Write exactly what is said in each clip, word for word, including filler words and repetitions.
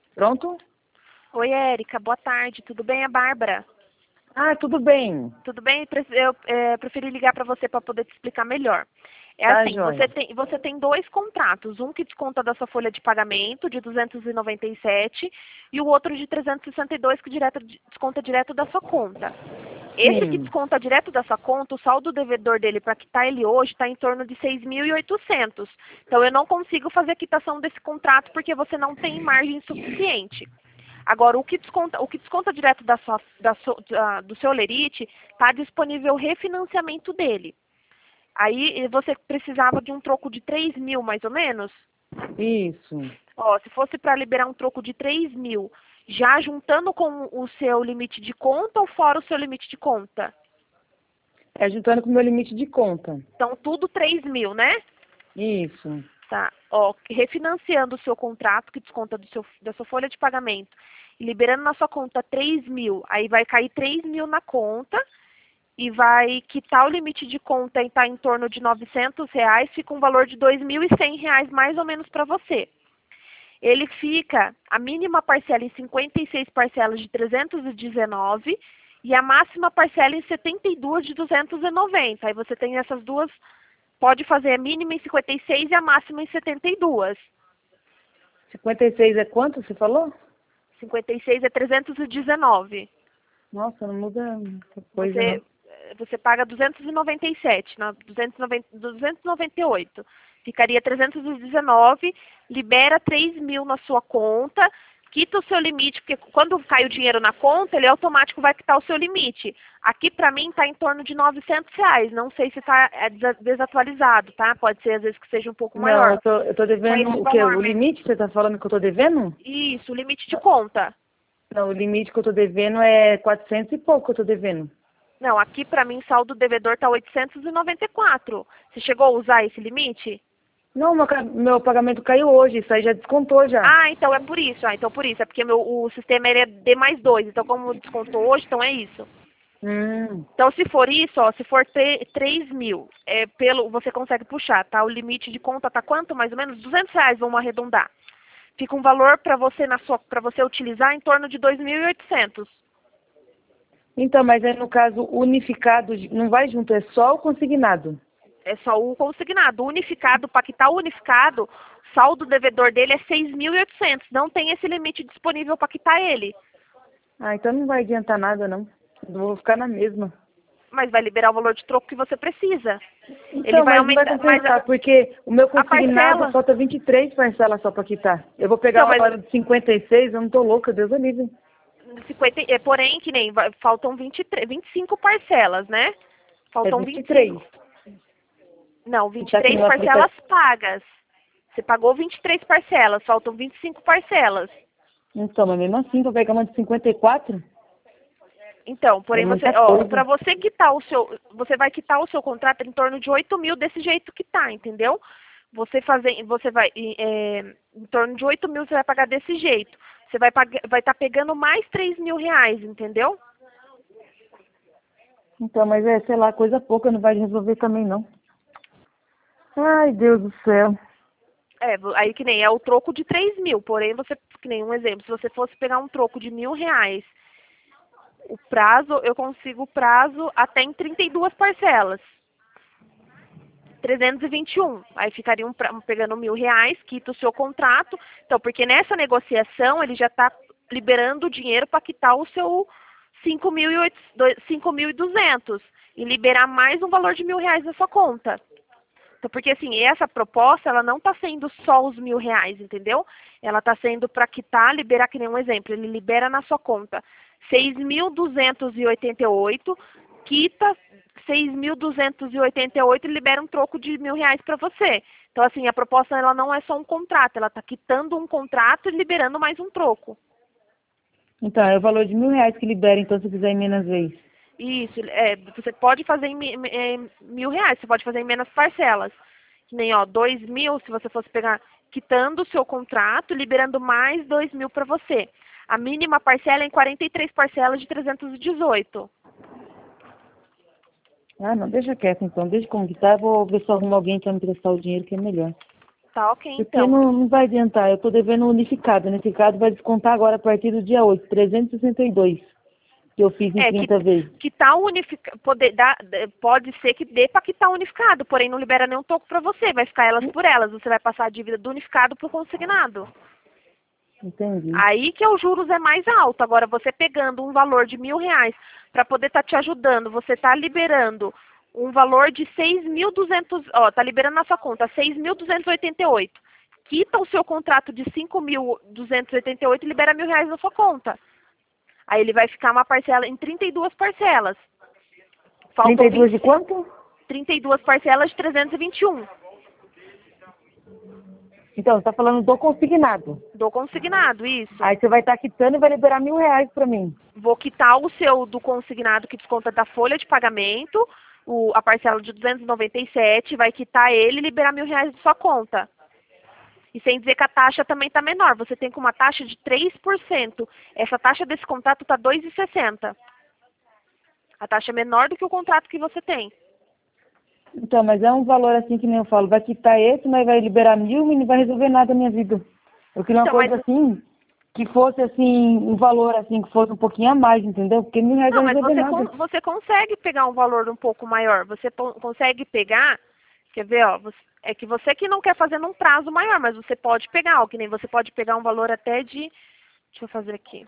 Pronto? Oi, Érica, boa tarde. Tudo bem? É a Bárbara. Ah, tudo bem. Tudo bem? Pre- Eu é, preferi ligar para você para poder te explicar melhor. É Tá, assim, você joia. tem, você tem dois contratos, um que desconta da sua folha de pagamento de duzentos e noventa e sete e o outro de trezentos e sessenta e dois que direto, desconta direto da sua conta. Esse que Sim. desconta direto da sua conta, o saldo devedor dele para quitar ele hoje está em torno de seis mil e oitocentos. Então eu não consigo fazer a quitação desse contrato porque você não tem margem suficiente. Agora, o que desconta, o que desconta direto da sua, da sua- da- do seu lerite, está disponível o refinanciamento dele. Aí eh, você precisava de um troco de três mil, mais ou menos? Isso. Ó, se fosse para liberar um troco de três mil, já juntando com o seu limite de conta ou fora o seu limite de conta? É juntando com o meu limite de conta. Então, tudo três mil, né? Isso. Tá. Ó, refinanciando o seu contrato, que desconta do seu, da sua folha de pagamento, e liberando na sua conta três mil, aí vai cair três mil na conta e vai quitar o limite de conta e está em torno de novecentos reais, fica um valor de dois mil e cem reais mais ou menos para você. Ele fica a mínima parcela em cinquenta e seis parcelas de trezentos e dezenove e a máxima parcela em setenta e duas de duzentos e noventa. Aí você tem essas duas, pode fazer a mínima em cinquenta e seis e a máxima em setenta e dois. cinquenta e seis é quanto, você falou? cinquenta e seis é trezentos e dezenove. Nossa, não muda muita coisa, não. Você, eh, você paga duzentos e noventa e sete, na duzentos e noventa, duzentos e noventa e oito. Ficaria trezentos e dezenove, libera três mil na sua conta, quita o seu limite, porque quando cai o dinheiro na conta, ele automático vai quitar o seu limite. Aqui para mim está em torno de novecentos reais, não sei se está desatualizado, tá? Pode ser às vezes que seja um pouco Não, maior. eu tô, eu tô Com devendo esse o quê? valor O mesmo. limite? Você tá falando que eu tô devendo? Isso, o limite de conta. Não, o limite que eu tô devendo é quatrocentos e pouco que eu tô devendo. Não, aqui para mim saldo devedor está oitocentos e noventa e quatro. Você chegou a usar esse limite? Não, meu, ca- meu pagamento caiu hoje, isso aí já descontou já. Ah, então é por isso. Ah, então por isso. É porque meu, o sistema ele é D mais dois. Então como descontou hoje, então é isso. Hum. Então se for isso, ó, se for tre- três mil, é, pelo, você consegue puxar, tá? O limite de conta tá quanto mais ou menos? duzentos reais, vamos arredondar. Fica um valor para você na sua, para você utilizar em torno de dois mil e oitocentos. Então, mas aí no caso unificado, não vai junto, é só o consignado. É só o consignado. O unificado, para quitar o unificado, o saldo devedor dele é seis mil e oitocentos. Não tem esse limite disponível para quitar ele. Ah, então não vai adiantar nada, não. Eu vou ficar na mesma. Mas vai liberar o valor de troco que você precisa. Ele Então, vai mas não vai aumentar, mas a, compensar, porque o meu a consignado parcela. falta vinte e três parcelas só para quitar. Eu vou pegar Então, a mas hora de cinquenta e seis, eu não tô louca, Deus o livre. cinquenta, é, porém, que nem vai- faltam vinte e três, vinte e cinco parcelas, né? É Faltam vinte e vinte e três. cinco. Não, E vinte e tá aqui três no aplicativo. parcelas pagas. Você pagou vinte e três parcelas, faltam vinte e cinco parcelas. Então, mas mesmo assim, vou pegar uma de cinquenta e quatro? Então, É porém você, muita ó, coisa. para você quitar o seu, você vai quitar o seu contrato em torno de oito mil desse jeito que tá, entendeu? Você fazer, você vai, é, em torno de oito mil você vai pagar desse jeito. Você vai pagar, vai estar pegando mais três mil reais, entendeu? Então, mas é, sei lá, coisa pouca, não vai resolver também, não. Ai, Deus do céu. É, vo- aí que nem é o troco de três mil, porém você, que nem um exemplo, se você fosse pegar um troco de mil reais, o prazo, eu consigo o prazo até em trinta e duas parcelas. trezentos e vinte e um. Aí ficaria um, pra- pegando mil reais, quita o seu contrato. Então, porque nessa negociação ele já está liberando o dinheiro para quitar o seu cinco mil e duzentos e liberar mais um valor de mil reais na sua conta. Então, porque assim, essa proposta, ela não está sendo só os mil reais, entendeu? Ela está sendo para quitar, liberar, que nem um exemplo, ele libera na sua conta seis mil duzentos e oitenta e oito, quita seis mil duzentos e oitenta e oito e libera um troco de mil reais para você. Então, assim, a proposta, ela não é só um contrato, ela está quitando um contrato e liberando mais um troco. Então, é o valor de mil reais que libera, então, se eu quiser em menos vezes. Isso, é, você pode fazer em mi- em mil reais, você pode fazer em menos parcelas. Que nem, ó, dois mil, se você fosse pegar, quitando o seu contrato, liberando mais dois mil para você. A mínima parcela é em quarenta e três parcelas de trezentos e dezoito. Ah, não, deixa quieto, então. Deixa como que tá. Eu vou ver se eu arrumo alguém para me prestar o dinheiro, que é melhor. Tá ok, Porque então. não, não vai adiantar. Eu tô devendo um unificado. O unificado vai descontar agora a partir do dia oito, trezentos e sessenta e dois, que eu fiz em É, que, trinta vezes. que tá unificado, pode, dar, pode ser que dê para quitar unificado, porém não libera nenhum toco para você, vai ficar elas por elas, você vai passar a dívida do unificado para o consignado. Entendi. Aí que os juros é mais alto. Agora, você pegando um valor de mil reais para poder estar te ajudando, você está liberando um valor de seis mil e duzentos, ó, tá liberando na sua conta seis mil duzentos e oitenta e oito. Quita o seu contrato de cinco mil duzentos e oitenta e oito e libera mil reais na sua conta. Aí ele vai ficar uma parcela em trinta e duas parcelas. trinta Faltou e duas de vinte e cinco, quanto? trinta e duas parcelas de trezentos e vinte e um. Então, você tá falando do consignado. Do consignado, isso. Aí você vai estar quitando e vai liberar mil reais pra mim. Vou quitar o seu do consignado que desconta da folha de pagamento, o, a parcela de duzentos e noventa e sete, vai quitar ele e liberar mil reais de sua conta. E sem dizer que a taxa também está menor. Você tem com uma taxa de três por cento. Essa taxa desse contrato está dois vírgula sessenta. A taxa é menor do que o contrato que você tem. Então, mas é um valor assim que nem eu falo. Vai quitar esse, mas vai liberar mil e não vai resolver nada na minha vida. Eu queria uma Então, coisa mas, assim, que fosse assim, um valor assim, que fosse um pouquinho a mais, entendeu? Porque mil reais não, não vai mas resolver você, nada. con- você consegue pegar um valor um pouco maior. Você po- consegue pegar, quer ver, ó, você- é que você que não quer fazer num prazo maior, mas você pode pegar, ó, que nem você pode pegar um valor até de, deixa eu fazer aqui.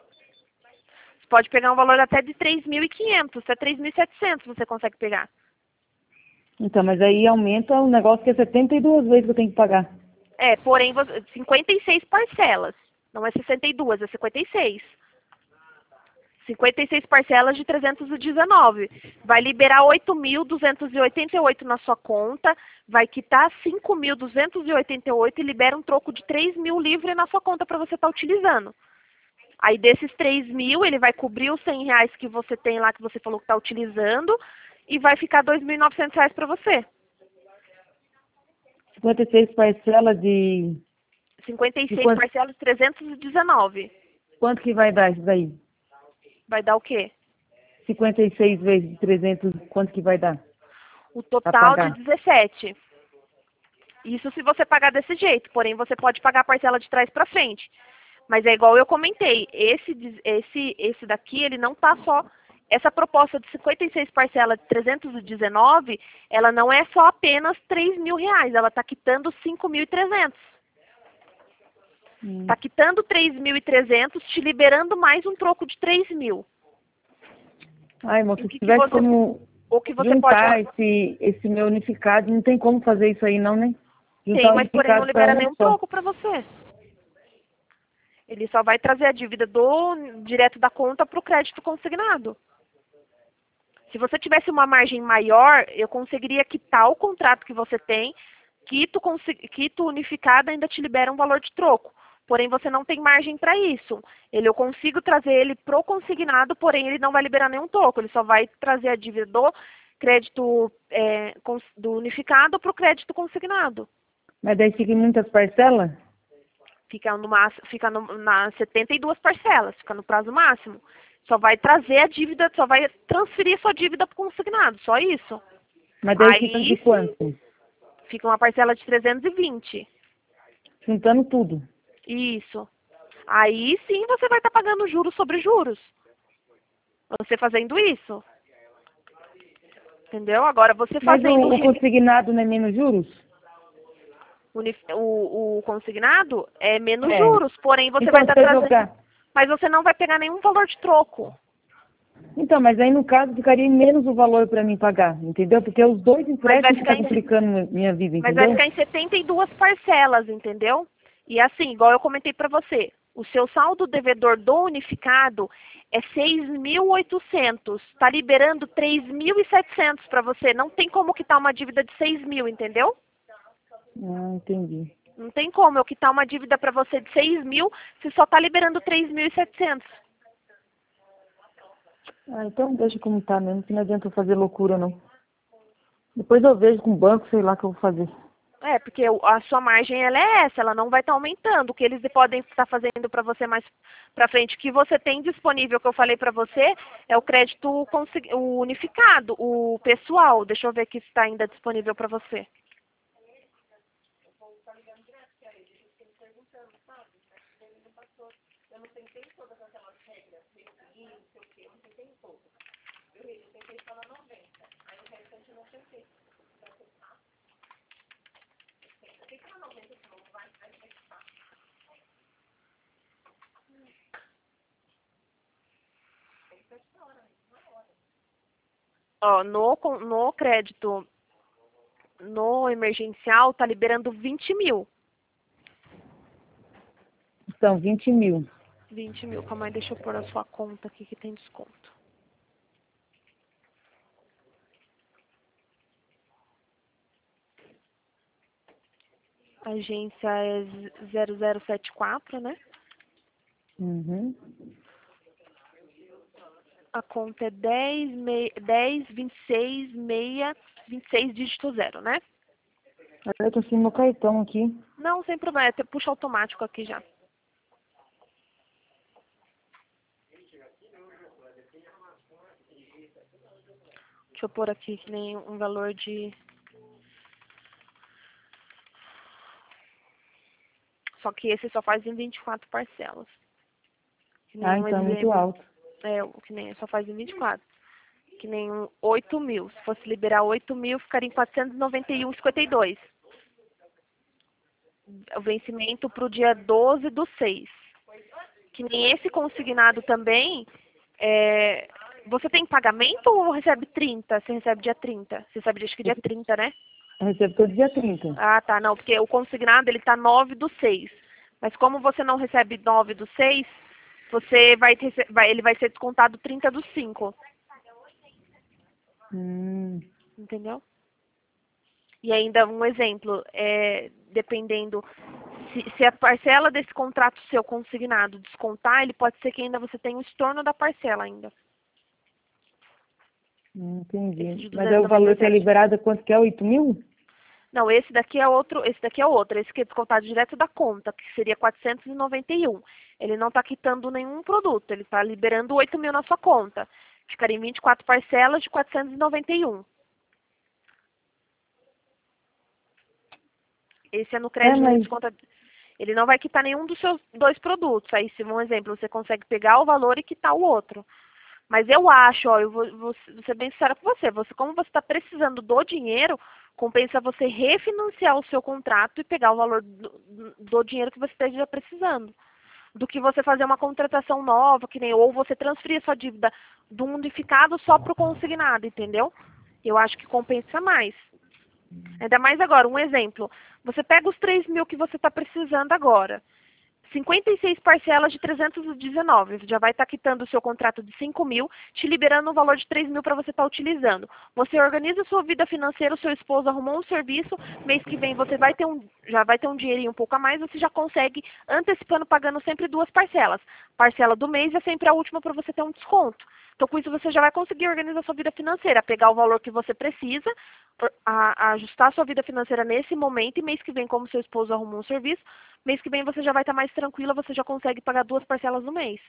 Você pode pegar um valor até de três mil e quinhentos, até três mil e setecentos você consegue pegar. Então, mas aí aumenta o negócio que é setenta e duas vezes que eu tenho que pagar. É, porém, você- cinquenta e seis parcelas. Não é sessenta e duas, é cinquenta e seis. cinquenta e seis parcelas de trezentos e dezenove. Vai liberar oito mil duzentos e oitenta e oito na sua conta, vai quitar cinco mil duzentos e oitenta e oito e libera um troco de três mil livre na sua conta para você estar utilizando. Aí desses três mil, ele vai cobrir os cem reais que você tem lá, que você falou que está utilizando, e vai ficar dois mil e novecentos reais para você. cinquenta e seis parcelas de... cinquenta e de seis quanto, parcelas de trezentos e dezenove. quanto que vai dar isso daí? Vai dar o quê? cinquenta e seis vezes trezentos, quanto que vai dar? O Pra total de pagar? dezessete. Isso se você pagar desse jeito, porém você pode pagar a parcela de trás para frente. Mas é igual eu comentei, esse, des- esse, esse daqui, ele não tá só... Essa proposta de cinquenta e seis parcelas de trezentos e dezenove, ela não é só apenas três mil reais, ela está quitando cinco mil e trezentos. Hum. Está quitando três mil e trezentos, te liberando mais um troco de três mil. Ai, E moça, o se que, que tivesse você, como o que você pode... juntar esse, esse meu unificado, não tem como fazer isso aí não, né? Tem, Juntar o mas porém não unificado para libera um nenhum só. troco para você. Ele só vai trazer a dívida do direto da conta para o crédito consignado. Se você tivesse uma margem maior, eu conseguiria quitar o contrato que você tem, quito, consi- quito unificado, ainda te libera um valor de troco. Porém, você não tem margem para isso. Ele, eu consigo trazer ele pro consignado, porém ele não vai liberar nenhum troco. Ele só vai trazer a dívida do crédito é, cons- do unificado para o crédito consignado. Mas daí fica em muitas parcelas? Fica, no, máximo- fica no, na setenta e duas parcelas, fica no prazo máximo. Só vai trazer a dívida, só vai transferir sua dívida para o consignado, só isso. Mas daí fica de Aí sim, quanto? fica uma parcela de trezentos e vinte. Juntando tudo. Isso. Aí sim você vai estar pagando juros sobre juros. Você fazendo isso. Entendeu? Agora você Mas fazendo o, o consignado não é menos juros? o, o, o consignado é menos É. juros, porém você vai Então, estar se eu trazendo. jogar... Mas você não vai pegar nenhum valor de troco. Então, mas aí no caso ficaria em menos o valor para mim pagar, entendeu? Porque os dois Mas vai empréstimos ficar estão em, complicando minha vida, mas vai entendeu? ficar em setenta e duas parcelas, entendeu? E assim, igual eu comentei para você, o seu saldo devedor do unificado é seis mil e oitocentos. Está liberando três mil e setecentos para você. Não tem como quitar uma dívida de seis mil, entendeu? Ah, entendi. Não tem como eu quitar uma dívida para você de seis mil se só está liberando três mil e setecentos. Ah, então deixa como tá mesmo, que não adianta eu fazer loucura não. Depois eu vejo com o banco, sei lá o que eu vou fazer. É, porque o- a sua margem ela é essa, ela não vai estar aumentando. O que eles podem estar fazendo para você mais para frente, o que você tem disponível, que eu falei para você, é o crédito consi- o unificado, o pessoal. Deixa eu ver aqui se está ainda disponível para você. Eu não tentei todas aquelas regras, definir, não sei o que, eu não tentei todas. Eu, eu tentei só na noventa, aí o restante eu não tentei. Pra testar. Eu tentei na noventa, senão não vai, vai testar. Tem que testar hora, uma hora. Ó, no, com- no crédito, no emergencial, tá liberando vinte mil. São vinte mil. vinte mil, calma aí, deixa eu pôr a sua conta aqui que tem desconto. A agência é zero zero sete quatro, né? Uhum. A conta é dez, mei- dez vinte e seis, seis, vinte e seis, dígito zero, né? Eu tô sem meu cartão aqui. Não, sem problema, até puxa automático aqui já. Deixa eu pôr aqui que nem um valor de... Só que esse só faz em vinte e quatro parcelas. Que nem Ah, um então é muito exemplo. alto. É, o que nem só faz em vinte e quatro. Que nem um oito mil. Se fosse liberar oito mil, ficaria em quatrocentos e noventa e um vírgula cinquenta e dois. O vencimento para o dia doze do seis. Que nem esse consignado também, é, você tem pagamento ou recebe trinta? Você recebe dia trinta? Você recebe acho que dia trinta, né? Eu recebo todo dia trinta. Ah, tá, não, porque o consignado ele tá nove do seis. Mas como você não recebe nove do seis, você vai, ter, vai ele vai ser descontado trinta do cinco. Hum. Entendeu? E ainda um exemplo, é, dependendo, se, se a parcela desse contrato seu consignado descontar, ele pode ser que ainda você tenha o estorno da parcela ainda. Hum, Esse de entendi. Mas é duzentos e o noventa valor e que é sete. liberado, quanto que é? oito mil? Não, esse daqui é outro, esse daqui é outro, esse que é descontado direto da conta, que seria quatrocentos e noventa e um. Ele não está quitando nenhum produto, ele está liberando oito mil na sua conta. Ficaria em vinte e quatro parcelas de quatrocentos e noventa e um. Esse é no É, crédito, ele mas... desconta. Ele não vai quitar nenhum dos seus dois produtos. Aí, se um exemplo, você consegue pegar o valor e quitar o outro. Mas eu acho, ó, eu vou, vou ser bem sincera com você, você, como você está precisando do dinheiro, compensa você refinanciar o seu contrato e pegar o valor do, do dinheiro que você esteja precisando. Do que você fazer uma contratação nova, que nem, ou você transferir sua dívida do unificado só para o consignado, entendeu? Eu acho que compensa mais. Ainda mais agora, um exemplo. Você pega os três mil que você está precisando agora. cinquenta e seis parcelas de trezentos e dezenove. Você já vai estar quitando o seu contrato de cinco mil, te liberando um valor de três mil para você estar utilizando. Você organiza a sua vida financeira, o seu esposo arrumou um serviço, mês que vem você vai ter um, já vai ter um dinheirinho um pouco a mais, você já consegue antecipando, pagando sempre duas parcelas. Parcela do mês é sempre a última para você ter um desconto. Então, com isso, você já vai conseguir organizar a sua vida financeira, pegar o valor que você precisa, a, a ajustar a sua vida financeira nesse momento, e mês que vem, como seu esposo arrumou um serviço, mês que vem você já vai estar mais tranquila, você já consegue pagar duas parcelas no mês.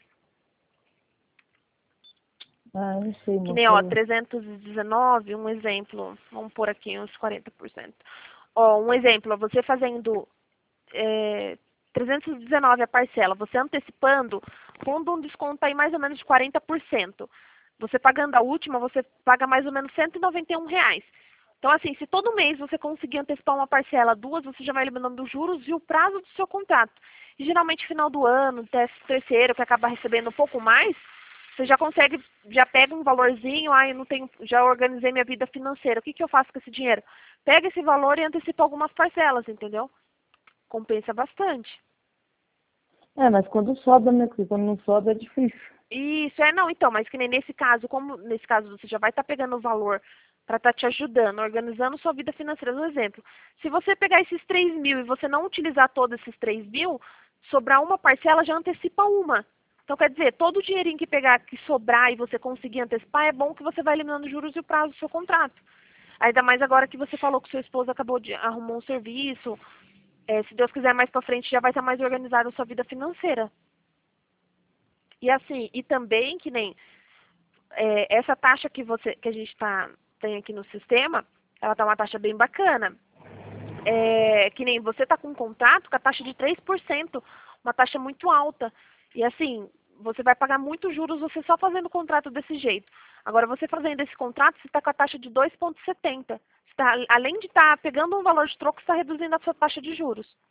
Ah, não sei, Que moça. nem, ó, trezentos e dezenove, um exemplo, vamos pôr aqui uns quarenta por cento. Ó, um exemplo, você fazendo é, trezentos e dezenove a parcela, você antecipando, pondo um desconto aí mais ou menos de quarenta por cento. Você pagando a última, você paga mais ou menos cento e noventa e um reais. Então, assim, se todo mês você conseguir antecipar uma parcela, duas, você já vai eliminando os juros e o prazo do seu contrato. E geralmente, final do ano, terceiro, que acaba recebendo um pouco mais, você já consegue, já pega um valorzinho, ah, eu não tenho, já organizei minha vida financeira, o que, que eu faço com esse dinheiro? Pega esse valor e antecipa algumas parcelas, entendeu? Compensa bastante. É, mas quando sobra, né? Porque quando não sobra é difícil. Isso, é, não, então, mas que nem nesse caso, como nesse caso você já vai estar pegando o valor para estar te ajudando, organizando sua vida financeira. Um exemplo, se você pegar esses três mil e você não utilizar todos esses três mil, sobrar uma parcela, já antecipa uma. Então, quer dizer, todo o dinheirinho que pegar, que sobrar e você conseguir antecipar, é bom que você vai eliminando os juros e o prazo do seu contrato. Ainda mais agora que você falou que seu esposo acabou de arrumar um serviço, é, se Deus quiser mais para frente, já vai estar mais organizado a sua vida financeira. E assim, e também que nem é, essa taxa que você que a gente tá, tem aqui no sistema, ela tá uma taxa bem bacana. É, que nem você tá com um contrato com a taxa de três por cento, uma taxa muito alta. E assim, você vai pagar muitos juros você só fazendo o contrato desse jeito. Agora, você fazendo esse contrato, você está com a taxa de dois vírgula setenta. Tá, além de estar tá pegando um valor de troco, você está reduzindo a sua taxa de juros.